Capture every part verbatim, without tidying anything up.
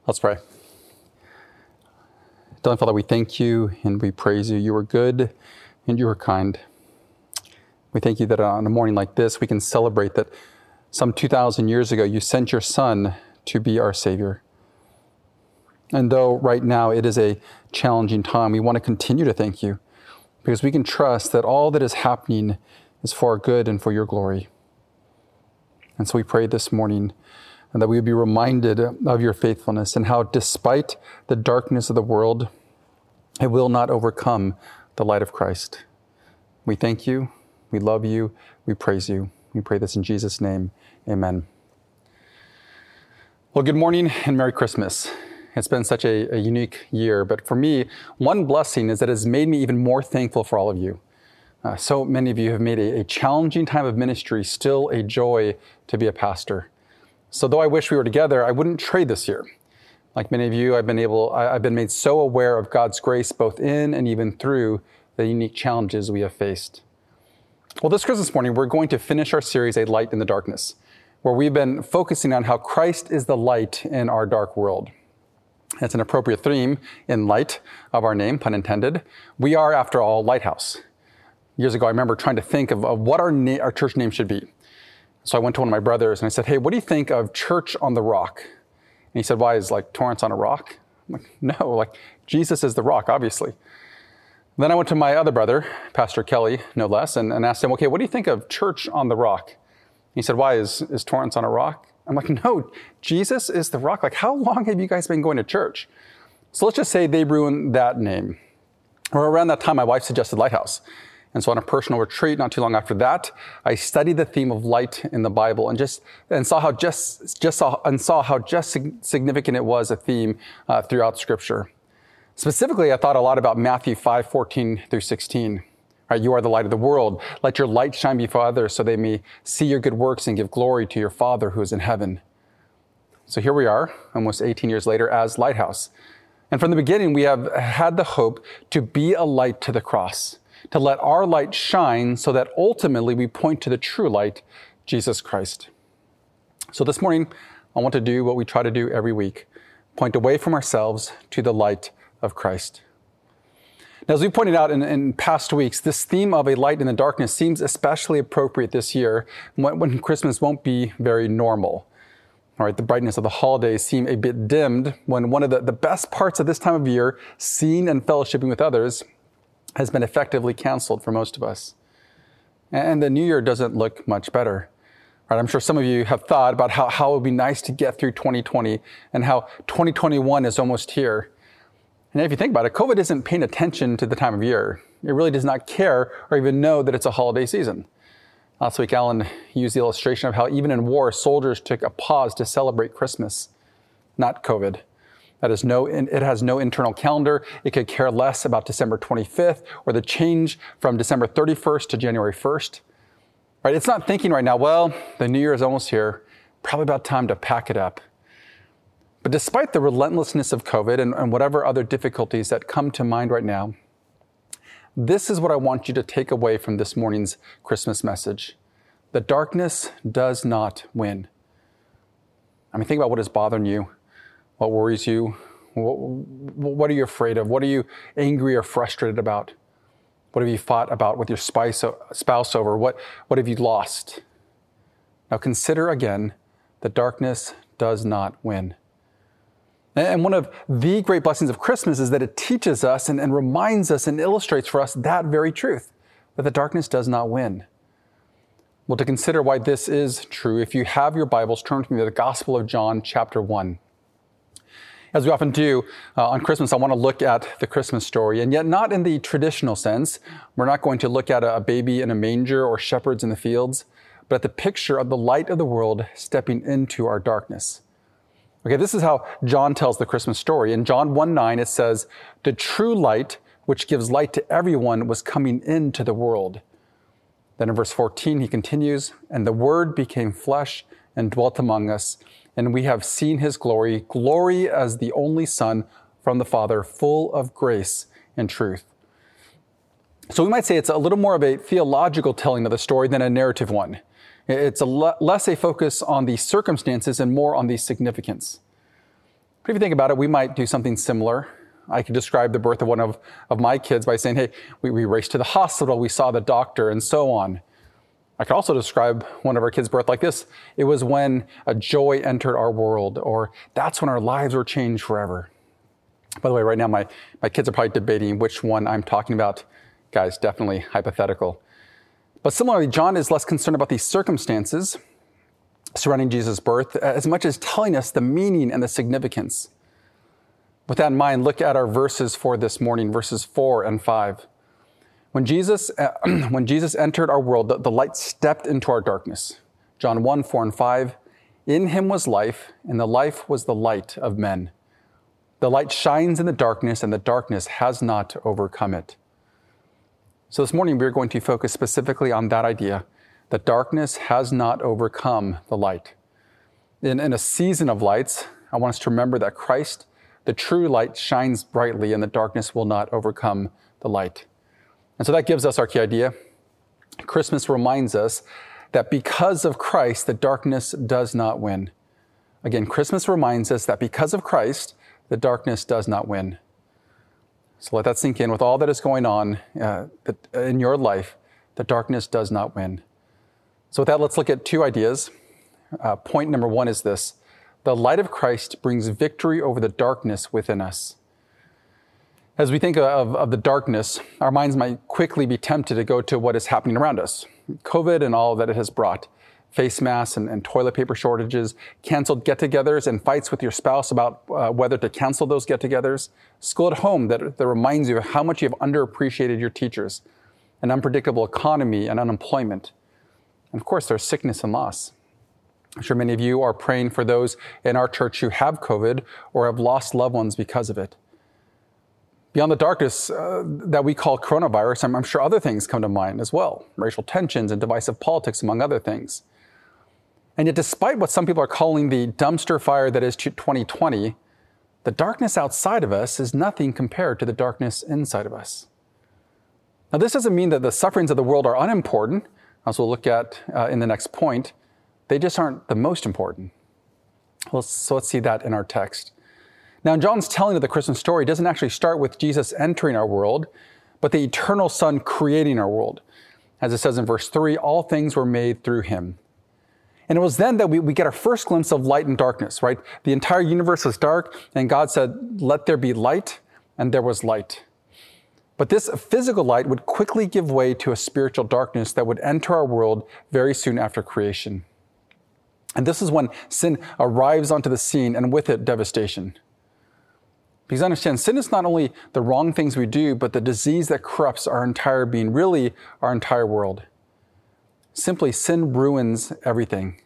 Let's pray. Heavenly Father, we thank you and we praise you. You are good and you are kind. We thank you that on a morning like this, we can celebrate that some two thousand years ago, you sent your Son to be our Savior. And though right now it is a challenging time, we want to continue to thank you because we can trust that all that is happening is for our good and for your glory. And so we pray this morning and that we would be reminded of your faithfulness and how despite the darkness of the world, it will not overcome the light of Christ. We thank you, we love you, we praise you. We pray this in Jesus' name, amen. Well, good morning and Merry Christmas. It's been such a, a unique year, but for me, one blessing is that it has made me even more thankful for all of you. Uh, so many of you have made a, a challenging time of ministry still a joy to be a pastor. So though I wish we were together, I wouldn't trade this year. Like many of you, I've been able, I, I've been made so aware of God's grace both in and even through the unique challenges we have faced. Well, this Christmas morning, we're going to finish our series, A Light in the Darkness, where we've been focusing on how Christ is the light in our dark world. It's an appropriate theme in light of our name, pun intended. We are, after all, Lighthouse. Years ago, I remember trying to think of, of what our, na- our church name should be. So I went to one of my brothers and I said, hey, what do you think of Church on the Rock? And he said, why, is like Torrance on a rock? I'm like, no, like Jesus is the rock, obviously. Then I went to my other brother, Pastor Kelly, no less, and, and asked him, okay, what do you think of Church on the Rock? He said, why, is, is Torrance on a rock? I'm like, no, Jesus is the rock. Like, how long have you guys been going to church? So let's just say they ruined that name. Or around that time, my wife suggested Lighthouse. And so on a personal retreat, not too long after that, I studied the theme of light in the Bible and just and saw how just just saw and saw how just significant it was a theme uh, throughout Scripture. Specifically, I thought a lot about Matthew five fourteen through sixteen. Right, you are the light of the world. Let your light shine before others, so they may see your good works and give glory to your Father who is in heaven. So here we are, almost eighteen years later, as Lighthouse. And from the beginning, we have had the hope to be a light to the cross, to let our light shine so that ultimately we point to the true light, Jesus Christ. So this morning, I want to do what we try to do every week, point away from ourselves to the light of Christ. Now, as we pointed out in, in past weeks, this theme of a light in the darkness seems especially appropriate this year when, when Christmas won't be very normal. All right, the brightness of the holidays seem a bit dimmed when one of the, the best parts of this time of year, seeing and fellowshipping with others, has been effectively canceled for most of us. And the new year doesn't look much better. Right, I'm sure some of you have thought about how, how it would be nice to get through twenty twenty and how twenty twenty-one is almost here. And if you think about it, COVID isn't paying attention to the time of year. It really does not care or even know that it's a holiday season. Last week, Alan used the illustration of how even in war, soldiers took a pause to celebrate Christmas, not COVID. That is no, it has no internal calendar. It could care less about December twenty-fifth or the change from December thirty-first to January first. Right? It's not thinking right now, well, the new year is almost here. Probably about time to pack it up. But despite the relentlessness of COVID and, and whatever other difficulties that come to mind right now, this is what I want you to take away from this morning's Christmas message. The darkness does not win. I mean, think about what is bothering you, what worries you, what, what are you afraid of, what are you angry or frustrated about, what have you fought about with your spouse over, what, what have you lost? Now consider again, the darkness does not win. And one of the great blessings of Christmas is that it teaches us and, and reminds us and illustrates for us that very truth, that the darkness does not win. Well, to consider why this is true, if you have your Bibles, turn to me to the Gospel of John, chapter one. As we often do uh, on Christmas, I want to look at the Christmas story, and yet not in the traditional sense. We're not going to look at a, a baby in a manger or shepherds in the fields, but at the picture of the light of the world stepping into our darkness. Okay, this is how John tells the Christmas story. In John one nine, it says, the true light, which gives light to everyone, was coming into the world. Then in verse fourteen, he continues, and the Word became flesh and dwelt among us, and we have seen his glory, glory as the only Son from the Father, full of grace and truth. So we might say it's a little more of a theological telling of the story than a narrative one. It's a le- less a focus on the circumstances and more on the significance. But if you think about it, we might do something similar. I could describe the birth of one of, of my kids by saying, hey, we, we raced to the hospital, we saw the doctor, and so on. I could also describe one of our kids' birth like this. It was when a joy entered our world, or that's when our lives were changed forever. By the way, right now, my, my kids are probably debating which one I'm talking about. Guys, definitely hypothetical. But similarly, John is less concerned about these circumstances surrounding Jesus' birth as much as telling us the meaning and the significance. With that in mind, look at our verses for this morning, verses four and five. When Jesus, uh, when Jesus entered our world, the, the light stepped into our darkness. John one, four and five, in him was life, and the life was the light of men. The light shines in the darkness, and the darkness has not overcome it. So this morning, we're going to focus specifically on that idea, that darkness has not overcome the light. In, in a season of lights, I want us to remember that Christ, the true light, shines brightly, and the darkness will not overcome the light. And so that gives us our key idea. Christmas reminds us that because of Christ, the darkness does not win. Again, Christmas reminds us that because of Christ, the darkness does not win. So let that sink in. With all that is going on uh, in your life, the darkness does not win. So with that, let's look at two ideas. Uh, point number one is this. The light of Christ brings victory over the darkness within us. As we think of, of the darkness, our minds might quickly be tempted to go to what is happening around us. COVID and all that it has brought. Face masks and, and toilet paper shortages, canceled get-togethers and fights with your spouse about uh, whether to cancel those get-togethers. School at home that, that reminds you of how much you've underappreciated your teachers. An unpredictable economy and unemployment. And of course, there's sickness and loss. I'm sure many of you are praying for those in our church who have COVID or have lost loved ones because of it. Beyond the darkness uh, that we call coronavirus, I'm, I'm sure other things come to mind as well. Racial tensions and divisive politics, among other things. And yet, despite what some people are calling the dumpster fire that is twenty twenty, the darkness outside of us is nothing compared to the darkness inside of us. Now, this doesn't mean that the sufferings of the world are unimportant, as we'll look at uh, in the next point. They just aren't the most important. Let's, so let's see that in our text. Now, John's telling of the Christmas story doesn't actually start with Jesus entering our world, but the eternal Son creating our world. As it says in verse three, all things were made through him. And it was then that we, we get our first glimpse of light and darkness, right? The entire universe was dark, and God said, let there be light, and there was light. But this physical light would quickly give way to a spiritual darkness that would enter our world very soon after creation. And this is when sin arrives onto the scene, and with it, devastation. Because understand, sin is not only the wrong things we do, but the disease that corrupts our entire being, really our entire world. Simply, sin ruins everything.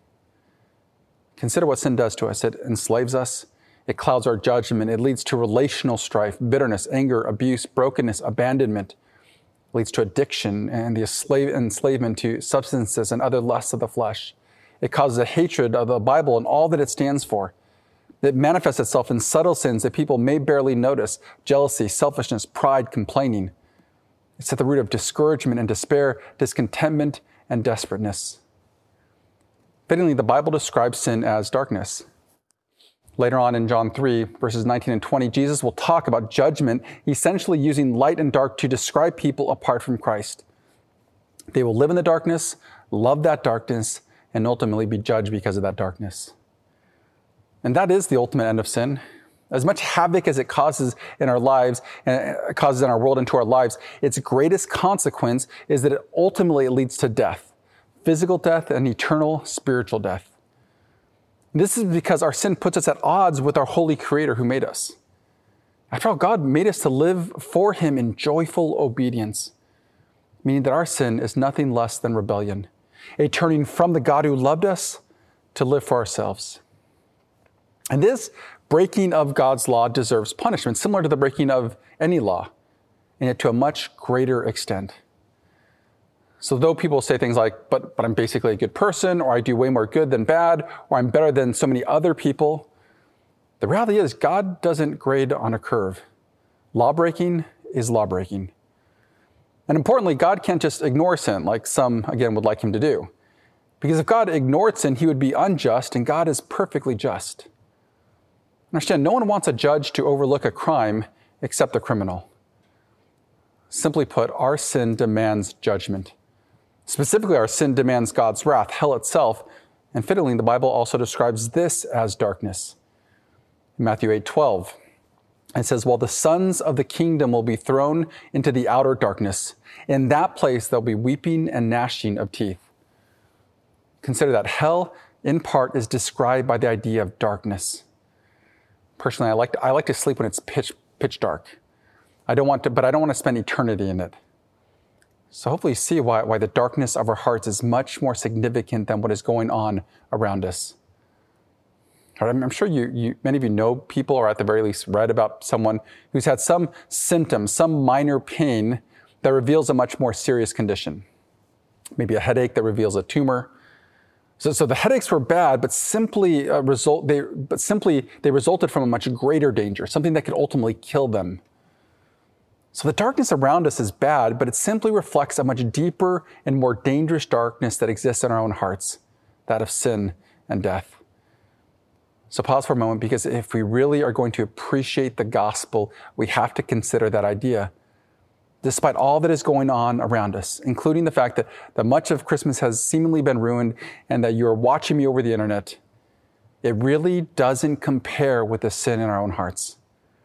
Consider what sin does to us. It enslaves us. It clouds our judgment. It leads to relational strife, bitterness, anger, abuse, brokenness, abandonment. It leads to addiction and the enslavement to substances and other lusts of the flesh. It causes a hatred of the Bible and all that it stands for. It manifests itself in subtle sins that people may barely notice: jealousy, selfishness, pride, complaining. It's at the root of discouragement and despair, discontentment and desperateness. Fittingly, the Bible describes sin as darkness. Later on in John three, verses nineteen and twenty, Jesus will talk about judgment, essentially using light and dark to describe people apart from Christ. They will live in the darkness, love that darkness, and ultimately be judged because of that darkness. And that is the ultimate end of sin. As much havoc as it causes in our lives, and it causes in our world and to our lives, its greatest consequence is that it ultimately leads to death, physical death and eternal spiritual death. This is because our sin puts us at odds with our holy Creator who made us. After all, God made us to live for him in joyful obedience, meaning that our sin is nothing less than rebellion, a turning from the God who loved us to live for ourselves. And this breaking of God's law deserves punishment, similar to the breaking of any law, and yet to a much greater extent. So though people say things like, but, but I'm basically a good person, or I do way more good than bad, or I'm better than so many other people, the reality is God doesn't grade on a curve. Law-breaking is law-breaking. And importantly, God can't just ignore sin like some, again, would like him to do. Because if God ignored sin, he would be unjust, and God is perfectly just. Understand, no one wants a judge to overlook a crime except the criminal. Simply put, our sin demands judgment. Specifically, our sin demands God's wrath, hell itself, and fittingly, the Bible also describes this as darkness. In Matthew eight twelve, it says, "While the sons of the kingdom will be thrown into the outer darkness, in that place there'll be weeping and gnashing of teeth." Consider that hell, in part, is described by the idea of darkness. Personally, I like to, I like to sleep when it's pitch pitch dark. I don't want to, but I don't want to spend eternity in it. So hopefully you see why, why the darkness of our hearts is much more significant than what is going on around us. I'm sure you, you, many of you know people, or at the very least read about someone who's had some symptom, some minor pain that reveals a much more serious condition. Maybe a headache that reveals a tumor. So, so the headaches were bad, but simply uh, result they but simply they resulted from a much greater danger, something that could ultimately kill them. So the darkness around us is bad, but it simply reflects a much deeper and more dangerous darkness that exists in our own hearts, that of sin and death. So pause for a moment, because if we really are going to appreciate the gospel, we have to consider that idea. Despite all that is going on around us, including the fact that, that much of Christmas has seemingly been ruined and that you're watching me over the internet, it really doesn't compare with the sin in our own hearts.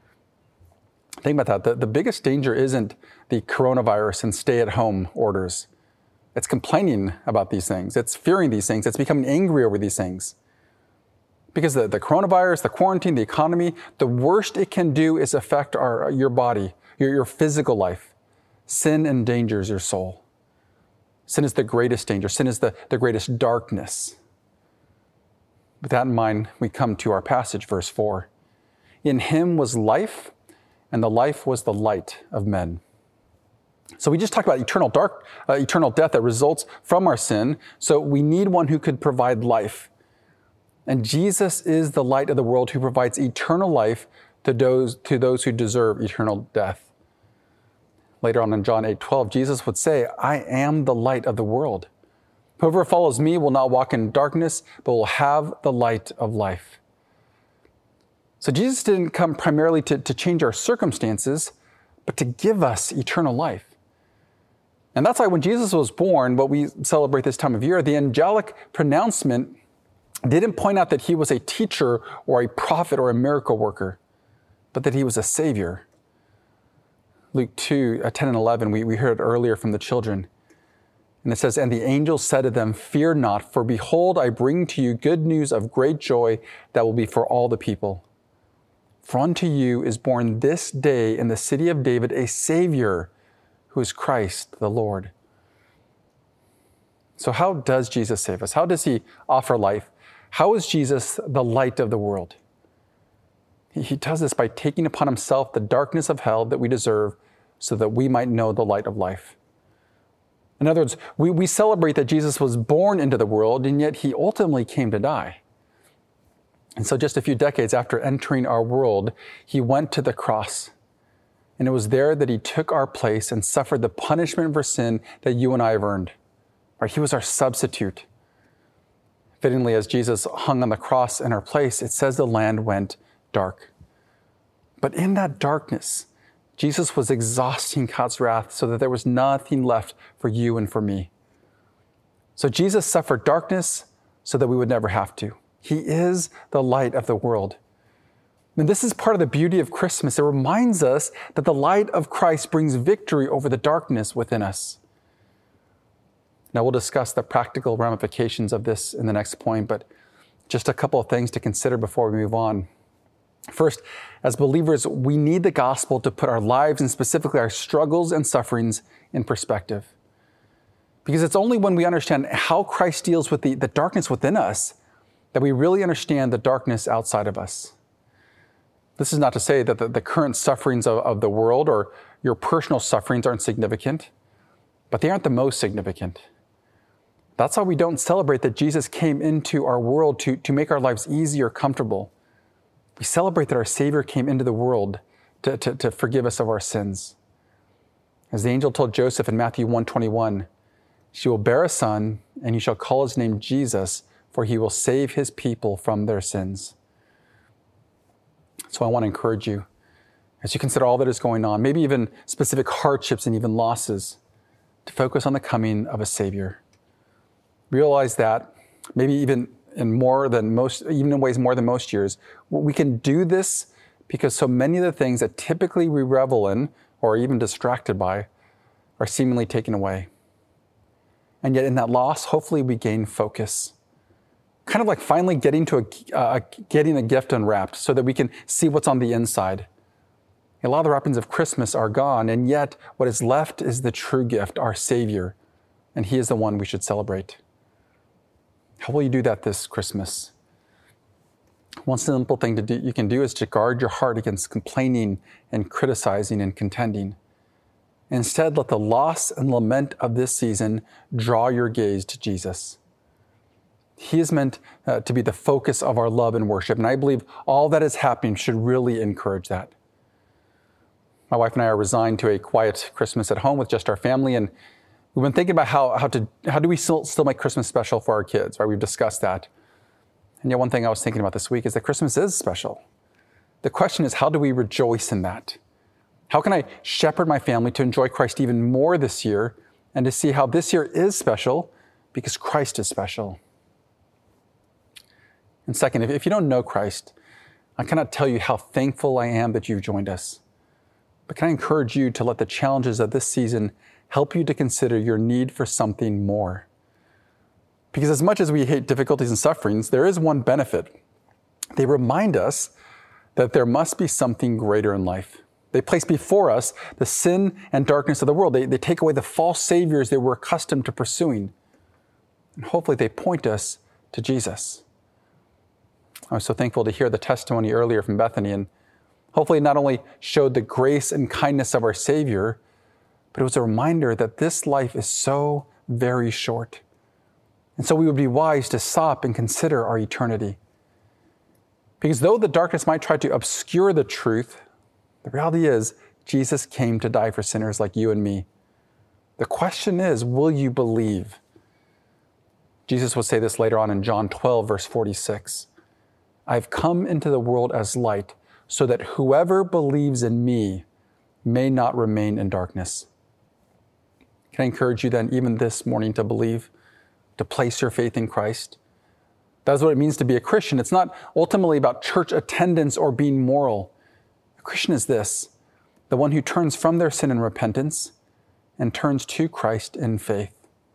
Think about that. The, the biggest danger isn't the coronavirus and stay-at-home orders. It's complaining about these things. It's fearing these things. It's becoming angry over these things. Because the, the coronavirus, the quarantine, the economy, the worst it can do is affect our your body, your, your physical life. Sin endangers your soul. Sin is the greatest danger. Sin is the, the greatest darkness. With that in mind, we come to our passage, verse four. "In him was life, and the life was the light of men." So we just talked about eternal dark, uh, eternal death that results from our sin. So we need one who could provide life. And Jesus is the light of the world who provides eternal life to those, to those who deserve eternal death. Later on in John eight twelve, Jesus would say, "I am the light of the world. Whoever follows me will not walk in darkness, but will have the light of life." So Jesus didn't come primarily to, to change our circumstances, but to give us eternal life. And that's why when Jesus was born, what we celebrate this time of year, the angelic pronouncement didn't point out that he was a teacher or a prophet or a miracle worker, but that he was a savior. Luke two, ten and eleven, we, we heard earlier from the children. And it says, "And the angel said to them, 'Fear not, for behold, I bring to you good news of great joy that will be for all the people. For unto you is born this day in the city of David a Savior, who is Christ the Lord.'" So how does Jesus save us? How does he offer life? How is Jesus the light of the world? He, he does this by taking upon himself the darkness of hell that we deserve so that we might know the light of life. In other words, we, we celebrate that Jesus was born into the world, and yet he ultimately came to die. And so just a few decades after entering our world, he went to the cross. And it was there that he took our place and suffered the punishment for sin that you and I have earned. Right? He was our substitute. Fittingly, as Jesus hung on the cross in our place, it says the land went dark. But in that darkness, Jesus was exhausting God's wrath so that there was nothing left for you and for me. So Jesus suffered darkness so that we would never have to. He is the light of the world. And this is part of the beauty of Christmas. It reminds us that the light of Christ brings victory over the darkness within us. Now, we'll discuss the practical ramifications of this in the next point, but just a couple of things to consider before we move on. First, as believers, we need the gospel to put our lives and specifically our struggles and sufferings in perspective. Because it's only when we understand how Christ deals with the, the darkness within us that we really understand the darkness outside of us. This is not to say that the, the current sufferings of, of the world or your personal sufferings aren't significant, but they aren't the most significant. That's why we don't celebrate that Jesus came into our world to, to make our lives easy or comfortable. We celebrate that our Savior came into the world to, to, to forgive us of our sins. As the angel told Joseph in Matthew one twenty-one, "She will bear a son, and you shall call his name Jesus, for he will save his people from their sins." So I want to encourage you, as you consider all that is going on, maybe even specific hardships and even losses, to focus on the coming of a Savior. Realize that maybe even in more than most, even in ways more than most years, we can do this because so many of the things that typically we revel in or even distracted by are seemingly taken away. And yet in that loss, hopefully we gain focus. Kind of like finally getting to a, uh, getting a gift unwrapped so that we can see what's on the inside. A lot of the wrappings of Christmas are gone, and yet what is left is the true gift, our Savior, and He is the one we should celebrate. How will you do that this Christmas? One simple thing to do, you can do is to guard your heart against complaining and criticizing and contending. Instead, let the loss and lament of this season draw your gaze to Jesus. He is meant uh, to be the focus of our love and worship, and I believe all that is happening should really encourage that. My wife and I are resigned to a quiet Christmas at home with just our family, and we've been thinking about how, how to how do we still, still make Christmas special for our kids, right? We've discussed that. And yet one thing I was thinking about this week is that Christmas is special. The question is, how do we rejoice in that? How can I shepherd my family to enjoy Christ even more this year and to see how this year is special because Christ is special? And second, if, if you don't know Christ, I cannot tell you how thankful I am that you've joined us. But can I encourage you to let the challenges of this season help you to consider your need for something more? Because as much as we hate difficulties and sufferings, there is one benefit. They remind us that there must be something greater in life. They place before us the sin and darkness of the world. They, they take away the false saviors that we're accustomed to pursuing. And hopefully they point us to Jesus. I was so thankful to hear the testimony earlier from Bethany, and hopefully it not only showed the grace and kindness of our Savior, but it was a reminder that this life is so very short. And so we would be wise to stop and consider our eternity. Because though the darkness might try to obscure the truth, the reality is Jesus came to die for sinners like you and me. The question is, will you believe? Jesus will say this later on in John twelve, verse forty-six. I've come into the world as light, so that whoever believes in me may not remain in darkness. Can I encourage you then, even this morning, to believe, to place your faith in Christ? That's what it means to be a Christian. It's not ultimately about church attendance or being moral. A Christian is this, the one who turns from their sin in repentance and turns to Christ in faith.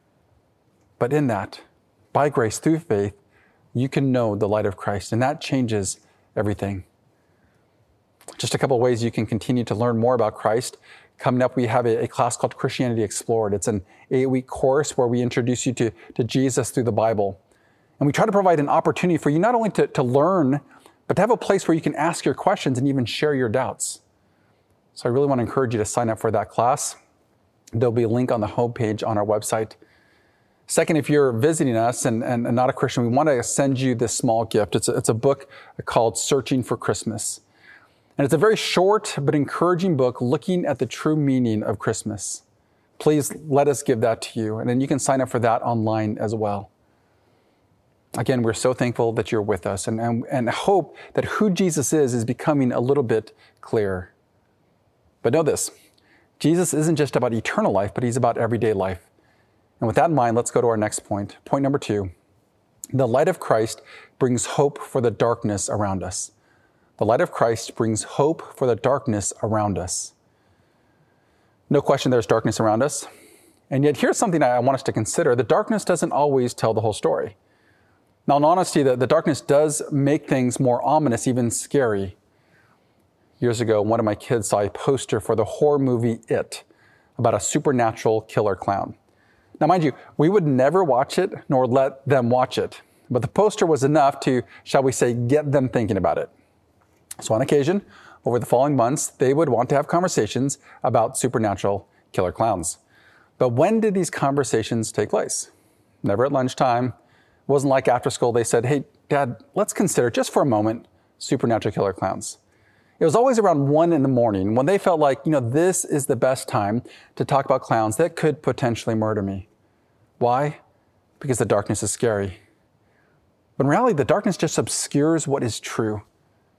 But in that, by grace through faith, you can know the light of Christ, and that changes everything. Just a couple of ways you can continue to learn more about Christ. Coming up, we have a, a class called Christianity Explored. It's an eight-week course where we introduce you to, to Jesus through the Bible. And we try to provide an opportunity for you not only to, to learn, but to have a place where you can ask your questions and even share your doubts. So I really want to encourage you to sign up for that class. There'll be a link on the homepage on our website. Second, if you're visiting us and, and, and not a Christian, we want to send you this small gift. It's a, it's a book called Searching for Christmas. And it's a very short but encouraging book looking at the true meaning of Christmas. Please let us give that to you. And then you can sign up for that online as well. Again, we're so thankful that you're with us and, and, and hope that who Jesus is is becoming a little bit clearer. But know this, Jesus isn't just about eternal life, but he's about everyday life. And with that in mind, let's go to our next point. Point number two, the light of Christ brings hope for the darkness around us. The light of Christ brings hope for the darkness around us. No question there's darkness around us. And yet here's something I want us to consider. The darkness doesn't always tell the whole story. Now, in honesty, the, the darkness does make things more ominous, even scary. Years ago, one of my kids saw a poster for the horror movie It, about a supernatural killer clown. Now, mind you, we would never watch it, nor let them watch it. But the poster was enough to, shall we say, get them thinking about it. So on occasion, over the following months, they would want to have conversations about supernatural killer clowns. But when did these conversations take place? Never at lunchtime. It wasn't like after school they said, hey, Dad, let's consider just for a moment supernatural killer clowns. It was always around one in the morning when they felt like, you know, this is the best time to talk about clowns that could potentially murder me. Why? Because the darkness is scary. But in reality, the darkness just obscures what is true.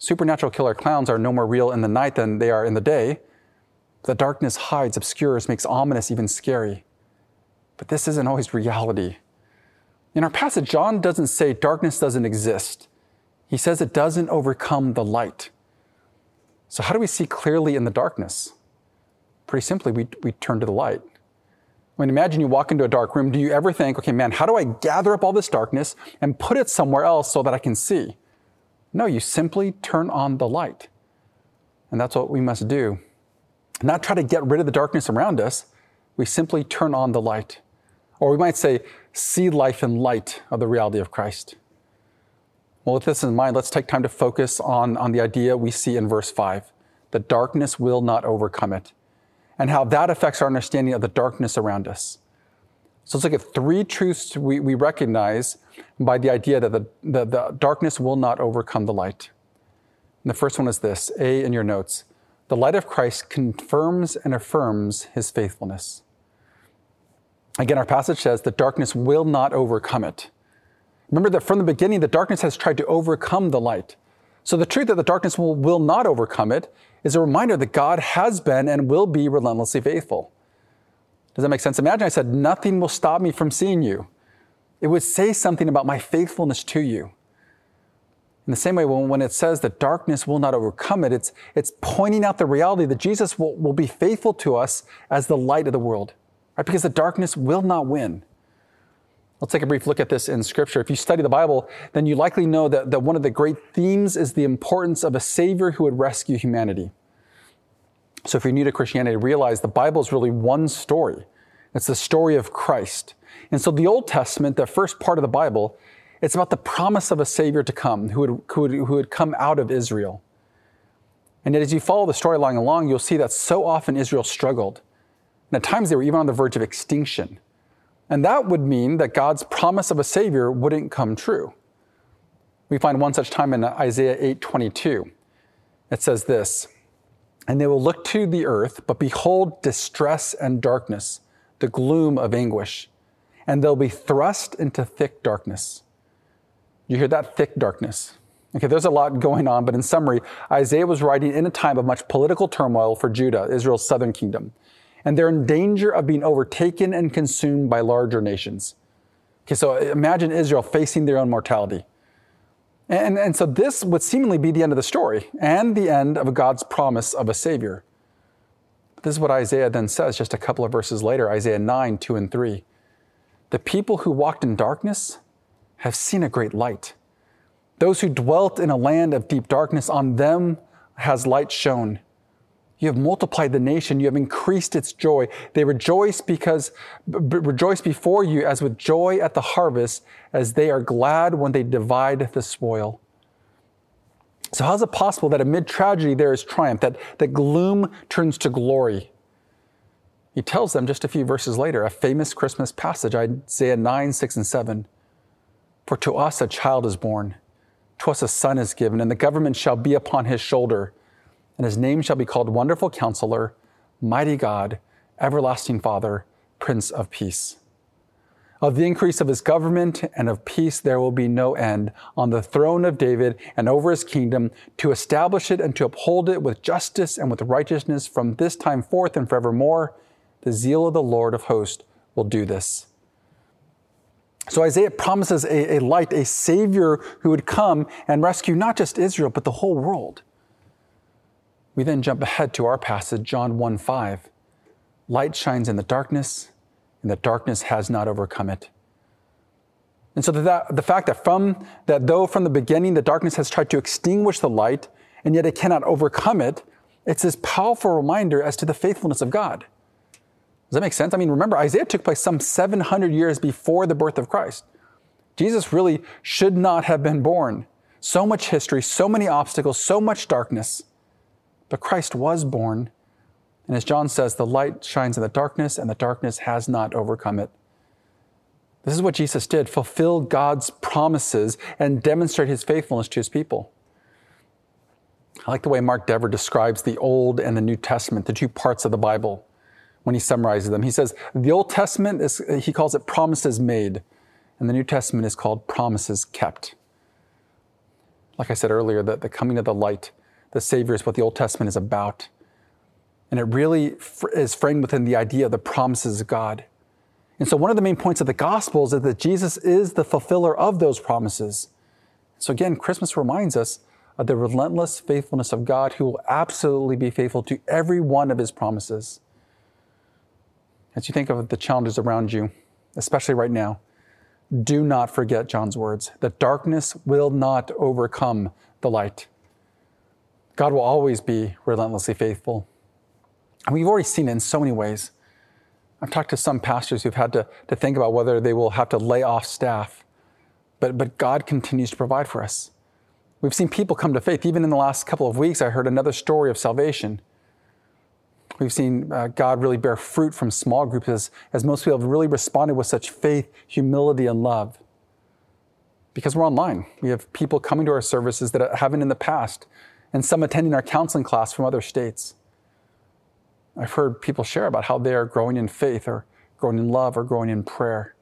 Supernatural killer clowns are no more real in the night than they are in the day. The darkness hides, obscures, makes ominous, even scary. But this isn't always reality. In our passage, John doesn't say darkness doesn't exist. He says it doesn't overcome the light. So how do we see clearly in the darkness? Pretty simply, we, we turn to the light. I mean, imagine you walk into a dark room. Do you ever think, okay, man, how do I gather up all this darkness and put it somewhere else so that I can see? No, you simply turn on the light. And that's what we must do. Not try to get rid of the darkness around us. We simply turn on the light. Or we might say, see life in light of the reality of Christ. Well, with this in mind, let's take time to focus on, on the idea we see in verse five. The darkness will not overcome it. And how that affects our understanding of the darkness around us. So let's look at three truths we, we recognize by the idea that the, the, the darkness will not overcome the light. And the first one is this, A in your notes. The light of Christ confirms and affirms his faithfulness. Again, our passage says the darkness will not overcome it. Remember that from the beginning, the darkness has tried to overcome the light. So the truth that the darkness will, will not overcome it is a reminder that God has been and will be relentlessly faithful. Does that make sense? Imagine I said, nothing will stop me from seeing you. It would say something about my faithfulness to you. In the same way, when, when it says that darkness will not overcome it, it's, it's pointing out the reality that Jesus will, will be faithful to us as the light of the world, right? Because the darkness will not win. Let's take a brief look at this in Scripture. If you study the Bible, then you likely know that, that one of the great themes is the importance of a Savior who would rescue humanity. So if you're new to Christianity, realize the Bible is really one story. It's the story of Christ. And so the Old Testament, the first part of the Bible, it's about the promise of a Savior to come, who would, who would, who would come out of Israel. And yet as you follow the storyline along, you'll see that so often Israel struggled. And at times they were even on the verge of extinction. And that would mean that God's promise of a Savior wouldn't come true. We find one such time in Isaiah eight twenty-two. It says this, "And they will look to the earth, but behold distress and darkness, the gloom of anguish, and they'll be thrust into thick darkness." You hear that? Thick darkness. Okay, there's a lot going on, but in summary, Isaiah was writing in a time of much political turmoil for Judah, Israel's southern kingdom. And they're in danger of being overtaken and consumed by larger nations. Okay, so imagine Israel facing their own mortality. And, and so this would seemingly be the end of the story and the end of God's promise of a Savior. But this is what Isaiah then says just a couple of verses later, Isaiah nine, two and three. "The people who walked in darkness have seen a great light. Those who dwelt in a land of deep darkness, on them has light shone. You have multiplied the nation. You have increased its joy. They rejoice because b- rejoice before you as with joy at the harvest, as they are glad when they divide the spoil." So how is it possible that amid tragedy there is triumph, that, that gloom turns to glory? He tells them just a few verses later, a famous Christmas passage, Isaiah nine, six and seven. "For to us a child is born, to us a son is given, and the government shall be upon his shoulder. And his name shall be called Wonderful Counselor, Mighty God, Everlasting Father, Prince of Peace. Of the increase of his government and of peace there will be no end, on the throne of David and over his kingdom, to establish it and to uphold it with justice and with righteousness from this time forth and forevermore. The zeal of the Lord of hosts will do this." So Isaiah promises a, a light, a Savior who would come and rescue not just Israel, but the whole world. We then jump ahead to our passage, John one five. "Light shines in the darkness, and the darkness has not overcome it." And so that, the fact that from that though from the beginning the darkness has tried to extinguish the light, and yet it cannot overcome it, it's this powerful reminder as to the faithfulness of God. Does that make sense? I mean, remember, Isaiah took place some seven hundred years before the birth of Christ. Jesus really should not have been born. So much history, so many obstacles, so much darkness. But Christ was born, and as John says, the light shines in the darkness, and the darkness has not overcome it. This is what Jesus did, fulfill God's promises and demonstrate his faithfulness to his people. I like the way Mark Dever describes the Old and the New Testament, the two parts of the Bible, when he summarizes them. He says, the Old Testament, is, he calls it promises made, and the New Testament is called promises kept. Like I said earlier, that the coming of the light, the Savior, is what the Old Testament is about. And it really is framed within the idea of the promises of God. And so one of the main points of the Gospels is that Jesus is the fulfiller of those promises. So again, Christmas reminds us of the relentless faithfulness of God, who will absolutely be faithful to every one of his promises. As you think of the challenges around you, especially right now, do not forget John's words. The darkness will not overcome the light. God will always be relentlessly faithful. And we've already seen it in so many ways. I've talked to some pastors who've had to, to think about whether they will have to lay off staff. But, but God continues to provide for us. We've seen people come to faith. Even in the last couple of weeks, I heard another story of salvation. We've seen uh, God really bear fruit from small groups as, as most people have really responded with such faith, humility, and love. Because we're online. We have people coming to our services that haven't in the past, and some attending our counseling class from other states. I've heard people share about how they are growing in faith or growing in love or growing in prayer.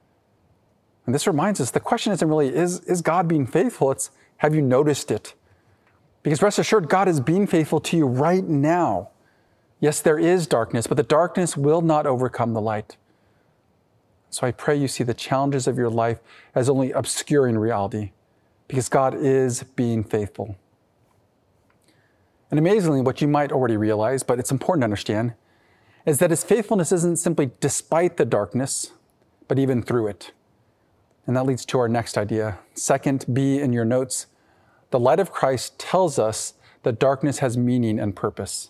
And this reminds us, the question isn't really, is, is God being faithful? It's, have you noticed it? Because rest assured, God is being faithful to you right now. Yes, there is darkness, but the darkness will not overcome the light. So I pray you see the challenges of your life as only obscuring reality, because God is being faithful. And amazingly, what you might already realize, but it's important to understand, is that his faithfulness isn't simply despite the darkness, but even through it. And that leads to our next idea. Second, B in your notes, the light of Christ tells us that darkness has meaning and purpose.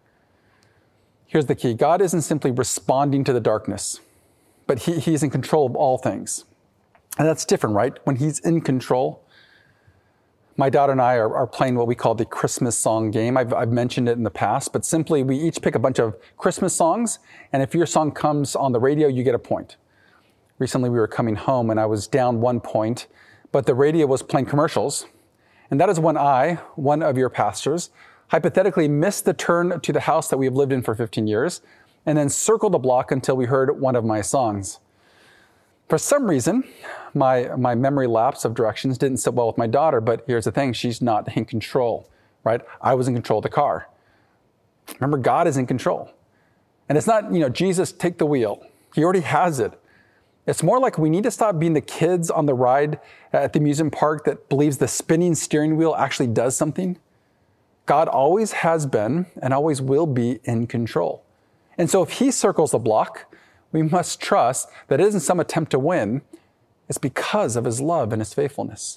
Here's the key. God isn't simply responding to the darkness, but he, he's in control of all things. And that's different, right? When he's in control. My daughter and I are, are playing what we call the Christmas song game. I've, I've mentioned it in the past, but simply we each pick a bunch of Christmas songs, and if your song comes on the radio, you get a point. Recently, we were coming home, and I was down one point, but the radio was playing commercials. And that is when I, one of your pastors, hypothetically missed the turn to the house that we have lived in for fifteen years, and then circled the block until we heard one of my songs. For some reason, my, my memory lapse of directions didn't sit well with my daughter, but here's the thing, she's not in control, right? I was in control of the car. Remember, God is in control. And it's not, you know, Jesus, take the wheel. He already has it. It's more like we need to stop being the kids on the ride at the amusement park that believes the spinning steering wheel actually does something. God always has been and always will be in control. And so if he circles the block, we must trust that it isn't some attempt to win. It's because of his love and his faithfulness.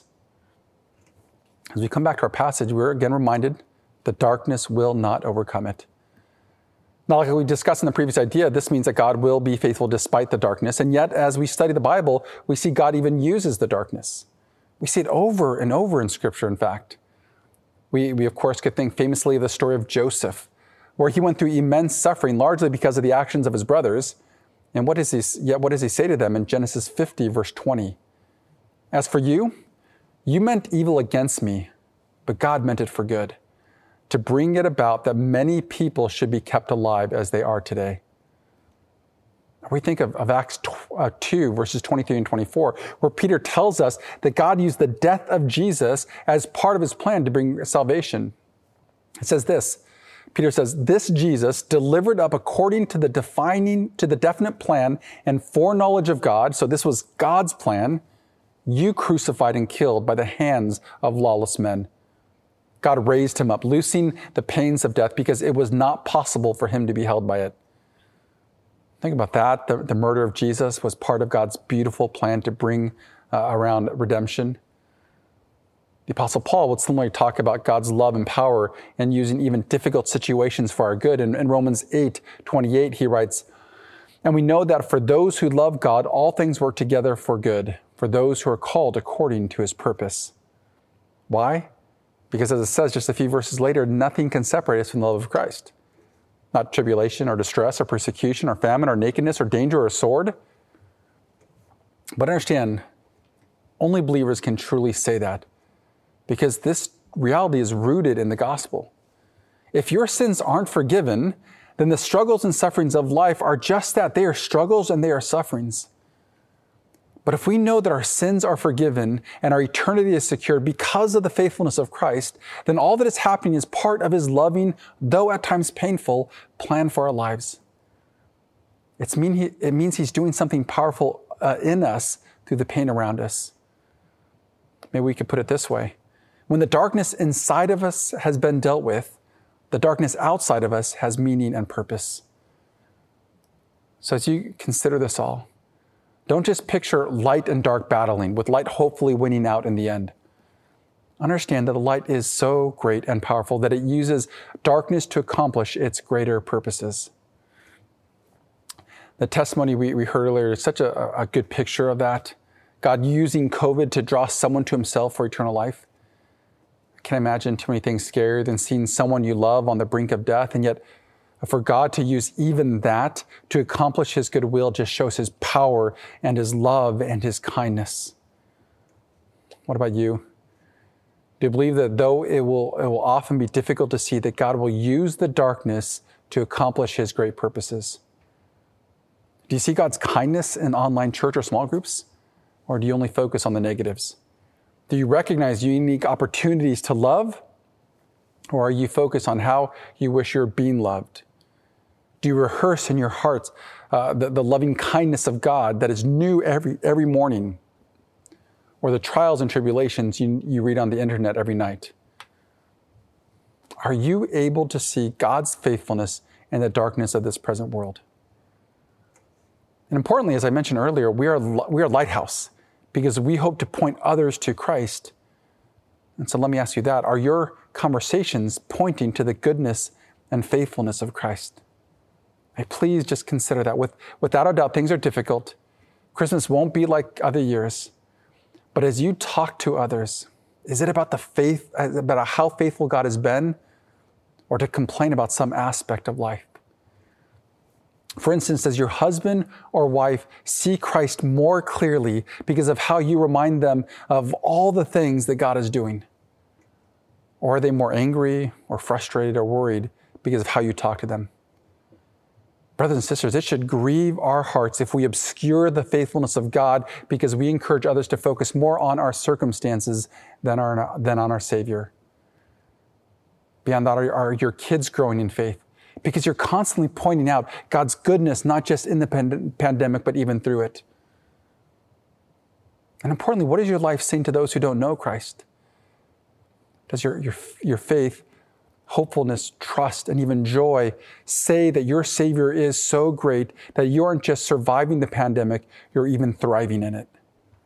As we come back to our passage, we're again reminded that darkness will not overcome it. Now, like we discussed in the previous idea, this means that God will be faithful despite the darkness. And yet, as we study the Bible, we see God even uses the darkness. We see it over and over in Scripture, in fact. We, we of course, could think famously of the story of Joseph, where he went through immense suffering, largely because of the actions of his brothers. And what does he, yet what does he say to them in Genesis fifty, verse twenty? As for you, you meant evil against me, but God meant it for good, to bring it about that many people should be kept alive as they are today. We think of, of Acts two, verses twenty-three and twenty-four, where Peter tells us that God used the death of Jesus as part of his plan to bring salvation. It says this, Peter says, this Jesus, delivered up according to the defining, to the definite plan and foreknowledge of God, so this was God's plan, you crucified and killed by the hands of lawless men. God raised him up, loosing the pains of death because it was not possible for him to be held by it. Think about that. The, the murder of Jesus was part of God's beautiful plan to bring uh, around redemption. The Apostle Paul would similarly talk about God's love and power and using even difficult situations for our good. In, in Romans eight twenty-eight, he writes, and we know that for those who love God, all things work together for good, for those who are called according to his purpose. Why? Because as it says just a few verses later, nothing can separate us from the love of Christ. Not tribulation or distress or persecution or famine or nakedness or danger or sword. But understand, only believers can truly say that, because this reality is rooted in the gospel. If your sins aren't forgiven, then the struggles and sufferings of life are just that. They are struggles and they are sufferings. But if we know that our sins are forgiven and our eternity is secured because of the faithfulness of Christ, then all that is happening is part of his loving, though at times painful, plan for our lives. It's mean he, it means he's doing something powerful uh, in us through the pain around us. Maybe we could put it this way. When the darkness inside of us has been dealt with, the darkness outside of us has meaning and purpose. So as you consider this all, don't just picture light and dark battling, with light hopefully winning out in the end. Understand that the light is so great and powerful that it uses darkness to accomplish its greater purposes. The testimony we, we heard earlier is such a, a good picture of that. God using COVID to draw someone to himself for eternal life. I can't imagine too many things scarier than seeing someone you love on the brink of death, and yet for God to use even that to accomplish his good will just shows his power and his love and his kindness. What about you? Do you believe that though it will, it will often be difficult to see, that God will use the darkness to accomplish his great purposes? Do you see God's kindness in online church or small groups? Or do you only focus on the negatives? Do you recognize unique opportunities to love? Or are you focused on how you wish you're being loved? Do you rehearse in your hearts uh, the, the loving kindness of God that is new every every morning? Or the trials and tribulations you, you read on the internet every night? Are you able to see God's faithfulness in the darkness of this present world? And importantly, as I mentioned earlier, we are we are Lighthouse because we hope to point others to Christ. And so let me ask you that. Are your conversations pointing to the goodness and faithfulness of Christ? Hey, please just consider that. With, without a doubt, things are difficult. Christmas won't be like other years. But as you talk to others, is it about the faith, about how faithful God has been, or to complain about some aspect of life? For instance, does your husband or wife see Christ more clearly because of how you remind them of all the things that God is doing? Or are they more angry or frustrated or worried because of how you talk to them? Brothers and sisters, it should grieve our hearts if we obscure the faithfulness of God because we encourage others to focus more on our circumstances than, our, than on our Savior. Beyond that, are, are your kids growing in faith? Because you're constantly pointing out God's goodness, not just in the pand- pandemic, but even through it. And importantly, what is your life saying to those who don't know Christ? Does your, your, your faith, hopefulness, trust, and even joy say that your Savior is so great that you aren't just surviving the pandemic, you're even thriving in it?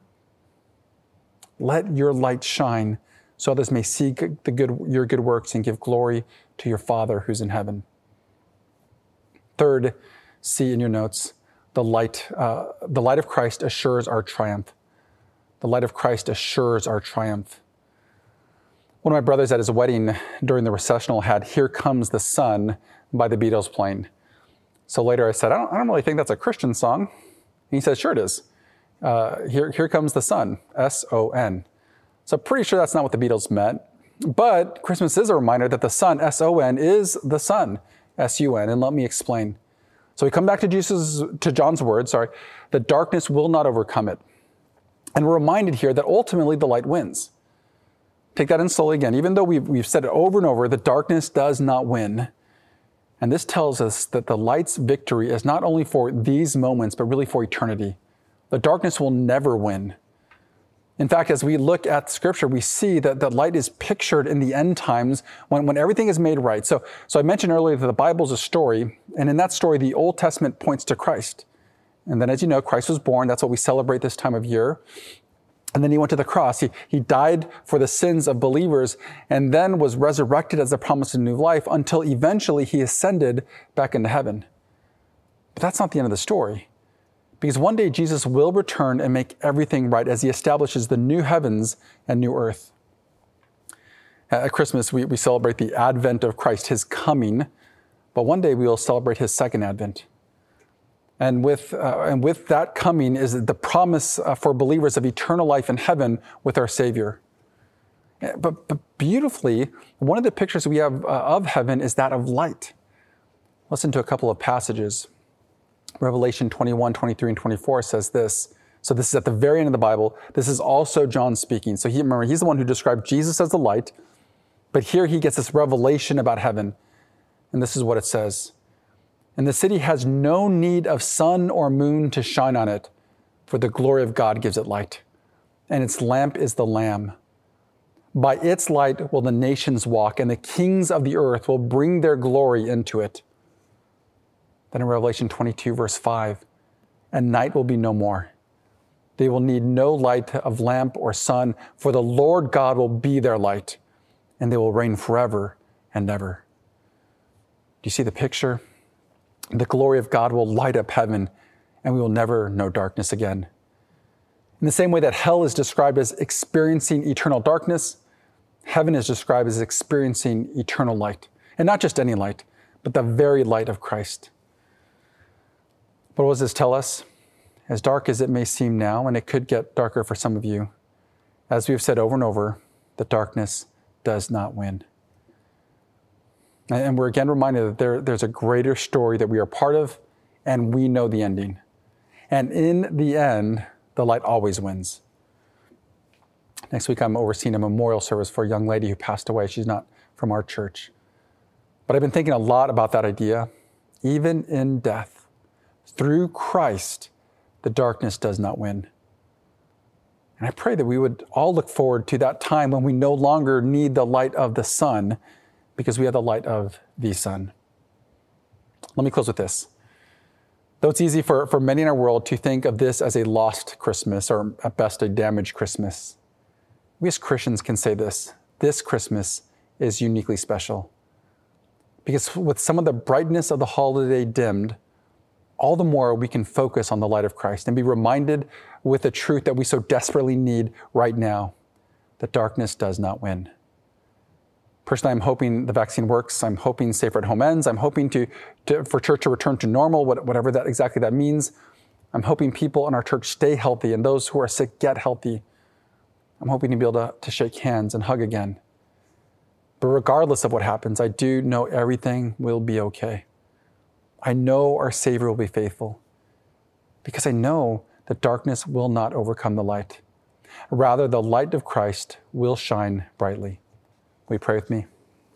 Let your light shine so others may see the good, your good works and give glory to your Father who's in heaven. Third, see in your notes, the light, uh, the light of Christ assures our triumph. The light of Christ assures our triumph. One of my brothers at his wedding during the recessional had "Here Comes the Sun" by the Beatles playing. So later I said, I don't, I don't really think that's a Christian song. And he said, sure it is. Uh, here, here comes the sun, S O N. So pretty sure that's not what the Beatles meant. But Christmas is a reminder that the sun, S O N, is the sun, S U N. And let me explain. So we come back to Jesus, to John's word, sorry, the darkness will not overcome it. And we're reminded here that ultimately the light wins. Take that in slowly again. Even though we've, we've said it over and over, the darkness does not win. And this tells us that the light's victory is not only for these moments, but really for eternity. The darkness will never win. In fact, as we look at Scripture, we see that the light is pictured in the end times when, when everything is made right. So, so I mentioned earlier that the Bible is a story, and in that story, the Old Testament points to Christ. And then, as you know, Christ was born. That's what we celebrate this time of year. And then he went to the cross. He, he died for the sins of believers and then was resurrected as the promise of new life until eventually he ascended back into heaven. But that's not the end of the story. Because one day Jesus will return and make everything right as he establishes the new heavens and new earth. At Christmas, we, we celebrate the advent of Christ, his coming. But one day we will celebrate his second advent. And with, uh, and with that coming is the promise uh, for believers of eternal life in heaven with our Savior. But, but beautifully, one of the pictures we have uh, of heaven is that of light. Listen to a couple of passages. Revelation twenty-one, twenty-three, and twenty-four says this, So this is at the very end of the Bible. This is also John speaking. So he, remember, he's the one who described Jesus as the light, but here he gets this revelation about heaven. And this is what it says. And the city has no need of sun or moon to shine on it, for the glory of God gives it light. And its lamp is the Lamb. By its light will the nations walk, and the kings of the earth will bring their glory into it. Then in Revelation twenty-two, verse five, and night will be no more. They will need no light of lamp or sun, for the Lord God will be their light, and they will reign forever and ever. Do you see the picture? The glory of God will light up heaven, and we will never know darkness again. In the same way that hell is described as experiencing eternal darkness, heaven is described as experiencing eternal light. And not just any light, but the very light of Christ. But what does this tell us? As dark as it may seem now, and it could get darker for some of you, as we've said over and over, the darkness does not win. And we're again reminded that there, there's a greater story that we are part of, and we know the ending. And in the end, the light always wins. Next week, I'm overseeing a memorial service for a young lady who passed away. She's not from our church. But I've been thinking a lot about that idea. Even in death, through Christ, the darkness does not win. And I pray that we would all look forward to that time when we no longer need the light of the sun, because we have the light of the Son. Let me close with this. Though it's easy for, for many in our world to think of this as a lost Christmas, or at best a damaged Christmas, we as Christians can say this: this Christmas is uniquely special. Because with some of the brightness of the holiday dimmed, all the more we can focus on the light of Christ and be reminded with the truth that we so desperately need right now, that darkness does not win. Personally, I'm hoping the vaccine works. I'm hoping safer at home ends. I'm hoping to, to for church to return to normal, whatever that exactly that means. I'm hoping people in our church stay healthy, and those who are sick get healthy. I'm hoping to be able to, to shake hands and hug again. But regardless of what happens, I do know everything will be okay. I know our Savior will be faithful, because I know that darkness will not overcome the light. Rather, the light of Christ will shine brightly. Will you pray with me?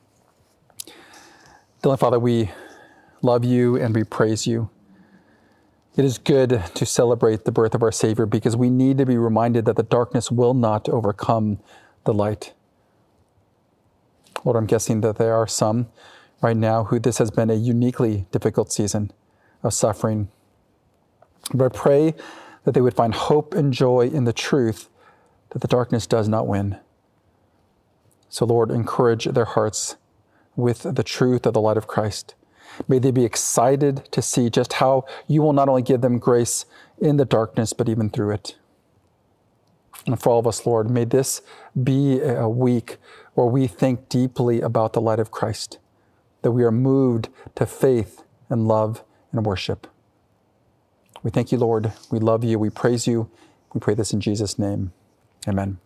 Dear Father, we love you and we praise you. It is good to celebrate the birth of our Savior, because we need to be reminded that the darkness will not overcome the light. Lord, I'm guessing that there are some right now who this has been a uniquely difficult season of suffering. But I pray that they would find hope and joy in the truth that the darkness does not win. So Lord, encourage their hearts with the truth of the light of Christ. May they be excited to see just how you will not only give them grace in the darkness, but even through it. And for all of us, Lord, may this be a week where we think deeply about the light of Christ, that we are moved to faith and love and worship. We thank you, Lord. We love you. We praise you. We pray this in Jesus' name. Amen.